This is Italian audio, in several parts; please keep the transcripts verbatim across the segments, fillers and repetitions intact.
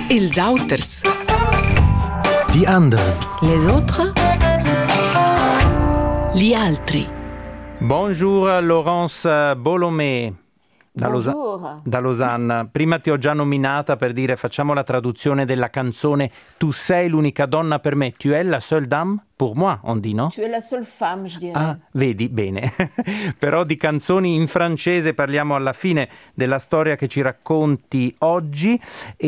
Els auters. Die anderen. Les autres. Gli altri. Bonjour Laurence Bolomé. Da, Losa- da Losanna. Prima ti ho già nominata per dire facciamo la traduzione della canzone Tu sei l'unica donna per me. Tu es la seule dame pour moi, on dit, no? Tu es la seule femme, je dirais. Ah, vedi, bene. Però di canzoni in francese parliamo alla fine della storia che ci racconti oggi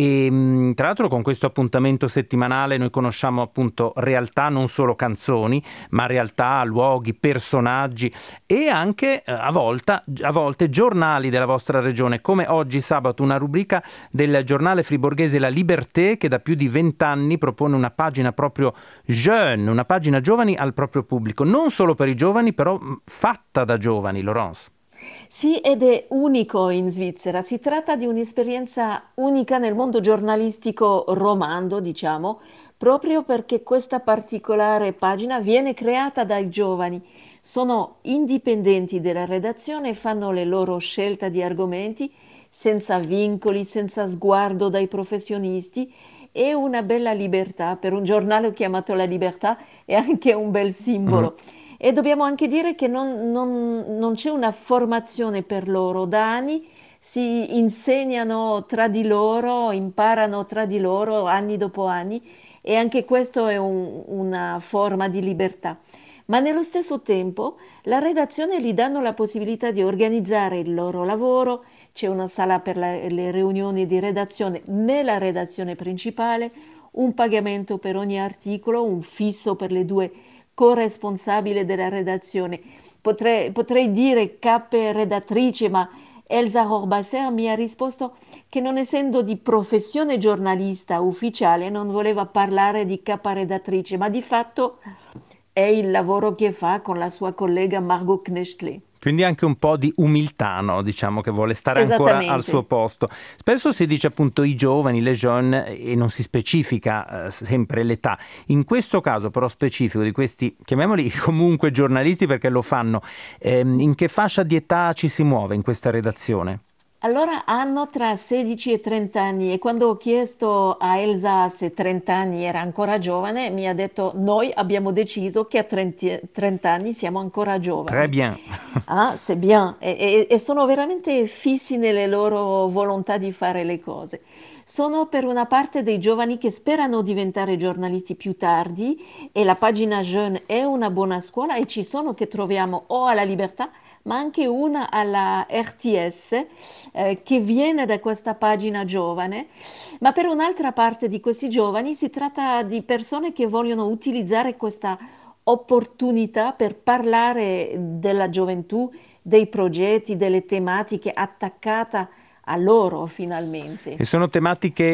e tra l'altro con questo appuntamento settimanale noi conosciamo appunto realtà, non solo canzoni, ma realtà, luoghi, personaggi e anche eh, a, volta, a volte giornali della vostra regione, come oggi sabato una rubrica del giornale friborghese La Liberté che da più di vent'anni propone una pagina proprio jeune, una pagina giovani al proprio pubblico, non solo per i giovani, però fatta da giovani, Laurence. Sì, ed è unico in Svizzera. Si tratta di un'esperienza unica nel mondo giornalistico romando, diciamo, proprio perché questa particolare pagina viene creata dai giovani. Sono indipendenti dalla redazione e fanno le loro scelte di argomenti senza vincoli, senza sguardo dai professionisti. È una bella libertà, per un giornale chiamato La Libertà è anche un bel simbolo. Mm. E dobbiamo anche dire che non, non, non c'è una formazione per loro, da anni si insegnano tra di loro, imparano tra di loro anni dopo anni e anche questo è un, una forma di libertà. Ma nello stesso tempo la redazione gli danno la possibilità di organizzare il loro lavoro. C'è una sala per la, le riunioni di redazione nella redazione principale, un pagamento per ogni articolo, un fisso per le due corresponsabili della redazione. Potrei, potrei dire capo redattrice, ma Elsa Horbasser mi ha risposto che non essendo di professione giornalista ufficiale non voleva parlare di capa redattrice, ma di fatto è il lavoro che fa con la sua collega Margot Knechtler. Quindi anche un po' di umiltà, no? Diciamo che vuole stare ancora al suo posto. Spesso si dice appunto i giovani, le jeunes, e non si specifica eh, sempre l'età. In questo caso però specifico di questi, chiamiamoli comunque giornalisti perché lo fanno, ehm, in che fascia di età ci si muove in questa redazione? Allora hanno tra sedici e trenta anni e quando ho chiesto a Elsa se trenta anni era ancora giovane mi ha detto noi abbiamo deciso che a trenta anni siamo ancora giovani. Très bien. Ah, c'est bien. E, e, e sono veramente fissi nelle loro volontà di fare le cose. Sono per una parte dei giovani che sperano diventare giornalisti più tardi e la pagina Jeune è una buona scuola e ci sono che troviamo o alla Libertà ma anche una alla R T S eh, che viene da questa pagina giovane, ma per un'altra parte di questi giovani si tratta di persone che vogliono utilizzare questa opportunità per parlare della gioventù, dei progetti, delle tematiche attaccate a loro finalmente. E sono tematiche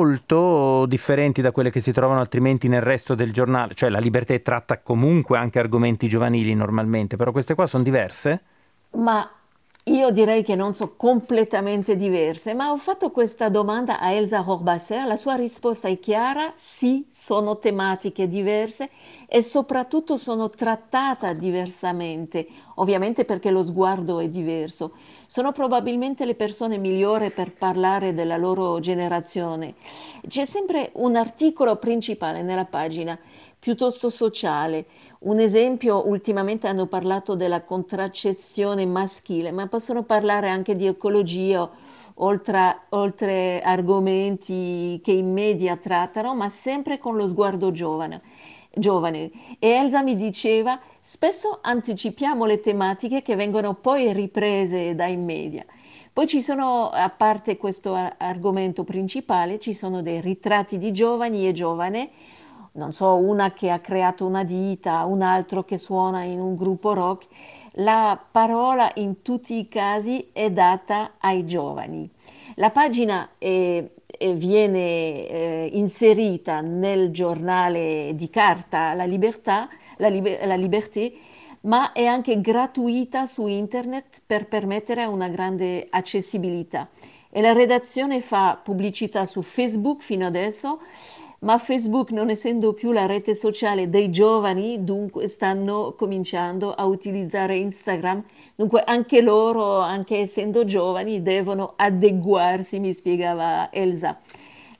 molto differenti da quelle che si trovano altrimenti nel resto del giornale, cioè La Libertà tratta comunque anche argomenti giovanili normalmente, però queste qua sono diverse? Ma io direi che non sono completamente diverse, ma ho fatto questa domanda a Elsa Horbasser, la sua risposta è chiara, sì, sono tematiche diverse e soprattutto sono trattate diversamente, ovviamente perché lo sguardo è diverso. Sono probabilmente le persone migliori per parlare della loro generazione. C'è sempre un articolo principale nella pagina, piuttosto sociale. Un esempio, ultimamente hanno parlato della contraccezione maschile, ma possono parlare anche di ecologia, oltre, oltre argomenti che i media trattano, ma sempre con lo sguardo giovane. giovane. E Elsa mi diceva, spesso anticipiamo le tematiche che vengono poi riprese dai media. Poi ci sono, a parte questo argomento principale, ci sono dei ritratti di giovani e giovane, non so, una che ha creato una ditta, un altro che suona in un gruppo rock. La parola in tutti i casi è data ai giovani. La pagina è, è, viene eh, inserita nel giornale di carta La Libertà, la, Liber- la Liberté, ma è anche gratuita su internet per permettere una grande accessibilità. E la redazione fa pubblicità su Facebook fino adesso, ma Facebook, non essendo più la rete sociale dei giovani, dunque stanno cominciando a utilizzare Instagram. Dunque anche loro, anche essendo giovani, devono adeguarsi, mi spiegava Elsa.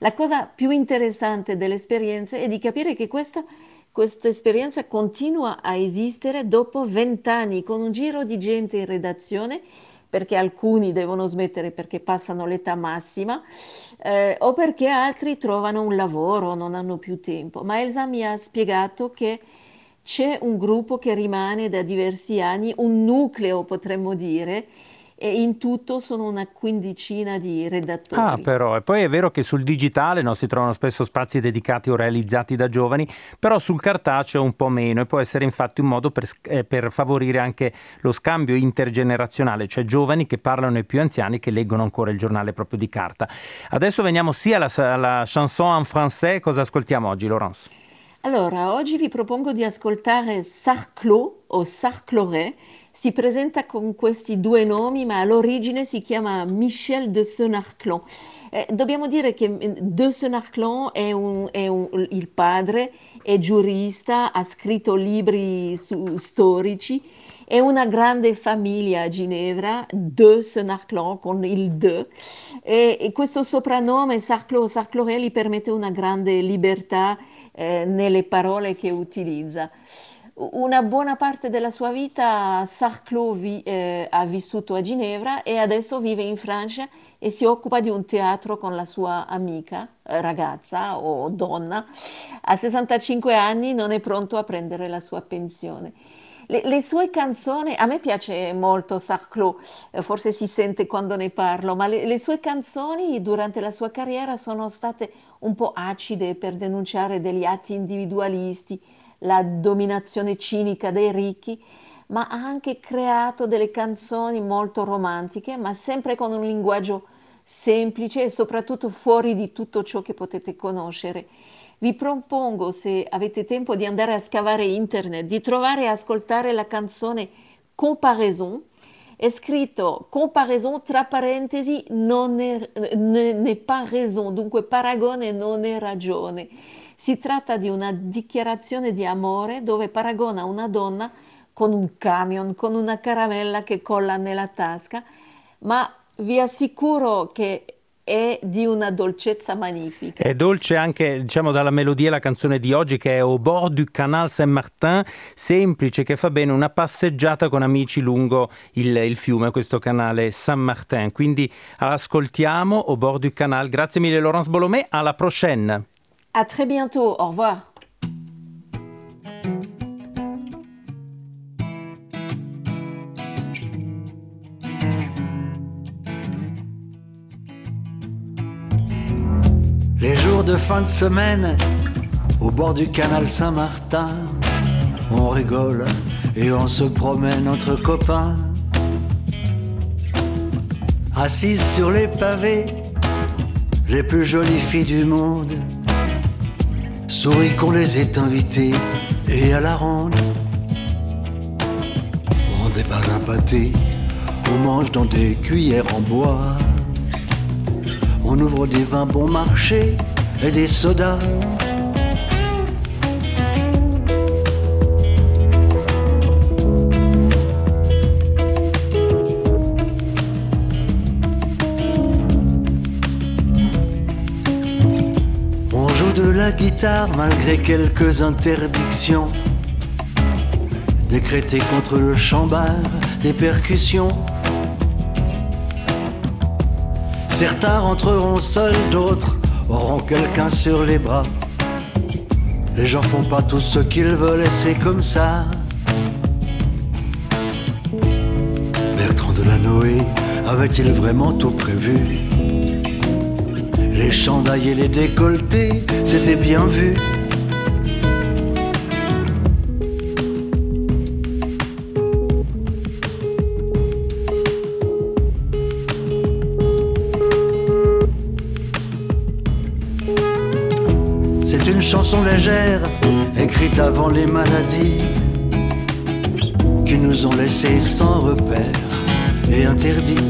La cosa più interessante dell'esperienza è di capire che questa, questa esperienza continua a esistere dopo vent'anni, con un giro di gente in redazione, perché alcuni devono smettere perché passano l'età massima, eh, o perché altri trovano un lavoro, non hanno più tempo. Ma Elsa mi ha spiegato che c'è un gruppo che rimane da diversi anni, un nucleo potremmo dire, e in tutto sono una quindicina di redattori. Ah, però, e poi è vero che sul digitale, no, si trovano spesso spazi dedicati o realizzati da giovani, però sul cartaceo un po' meno, e può essere infatti un modo per, eh, per favorire anche lo scambio intergenerazionale, cioè giovani che parlano ai più anziani che leggono ancora il giornale proprio di carta. Adesso veniamo sì alla, alla chanson en français. Cosa ascoltiamo oggi, Laurence? Allora, oggi vi propongo di ascoltare Sarclot o Sarcloret. Si presenta con questi due nomi, ma all'origine si chiama Michel de Senarclon. Eh, dobbiamo dire che de Senarclon è, un, è un, il padre, è giurista, ha scritto libri su, storici, è una grande famiglia a Ginevra, de Senarclon con il de, e, e questo soprannome Sarclot Sarcloret gli permette una grande libertà eh, nelle parole che utilizza. Una buona parte della sua vita Sarclot vi, eh, ha vissuto a Ginevra e adesso vive in Francia e si occupa di un teatro con la sua amica, ragazza o donna. A sessantacinque anni non è pronto a prendere la sua pensione. Le, le sue canzoni, a me piace molto Sarclot, eh, forse si sente quando ne parlo, ma le, le sue canzoni durante la sua carriera sono state un po' acide per denunciare degli atti individualisti, la dominazione cinica dei ricchi, ma ha anche creato delle canzoni molto romantiche, ma sempre con un linguaggio semplice e soprattutto fuori di tutto ciò che potete conoscere. Vi propongo, se avete tempo, di andare a scavare internet, di trovare e ascoltare la canzone Comparaison. È scritto comparaison tra parentesi, non è, n'est pas raison, dunque paragone non è ragione. Si tratta di una dichiarazione di amore dove paragona una donna con un camion, con una caramella che colla nella tasca, ma vi assicuro che è di una dolcezza magnifica. È dolce anche, diciamo, dalla melodia la canzone di oggi, che è Au bord du canal Saint-Martin, semplice, che fa bene una passeggiata con amici lungo il, il fiume, questo canale Saint-Martin. Quindi ascoltiamo Au bord du canal. Grazie mille Laurence Bolomé, alla prochaine. À très bientôt, au revoir. Les jours de fin de semaine, au bord du canal Saint-Martin, on rigole et on se promène entre copains. Assises sur les pavés, les plus jolies filles du monde sourient qu'on les ait invitées et à la ronde. On déballe un pâté, on mange dans des cuillères en bois. On ouvre des vins bon marché et des sodas. On joue de la guitare malgré quelques interdictions décrétées contre le chambard des percussions. Certains rentreront seuls, d'autres auront quelqu'un sur les bras. Les gens font pas tout ce qu'ils veulent et c'est comme ça. Bertrand Delanoë avait-il vraiment tout prévu? Les chandails et les décolletés, c'était bien vu. C'est une chanson légère, écrite avant les maladies, qui nous ont laissés sans repère et interdits.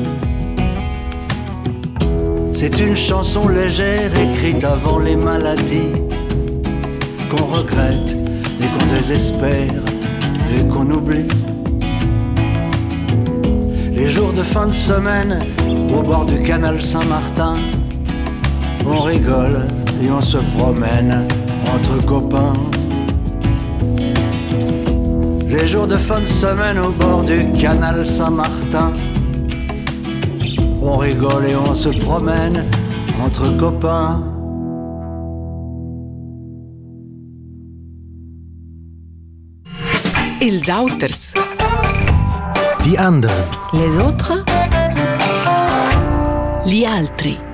C'est une chanson légère, écrite avant les maladies, qu'on regrette et qu'on désespère et qu'on oublie. Les jours de fin de semaine, au bord du canal Saint-Martin, On rigole et on se promène entre copains. Les jours de fin de semaine au bord du canal Saint-Martin. On rigole et on se promène entre copains. Ils Auters. Die anderen. Les autres. Gli altri.